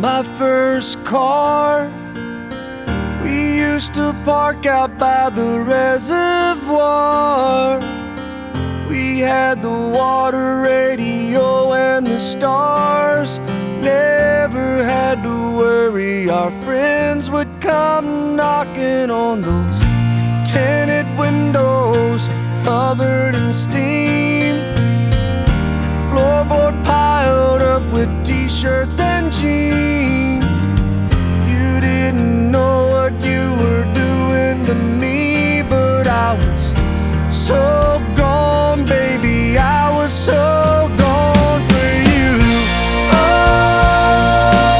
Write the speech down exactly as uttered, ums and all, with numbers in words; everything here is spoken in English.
my first car. We used to park out by the reservoir. We had the water radio and the stars. Never had to worry our friends would come knocking on those tinted windows covered in steam. Floorboard piled up with t-shirts and jeans.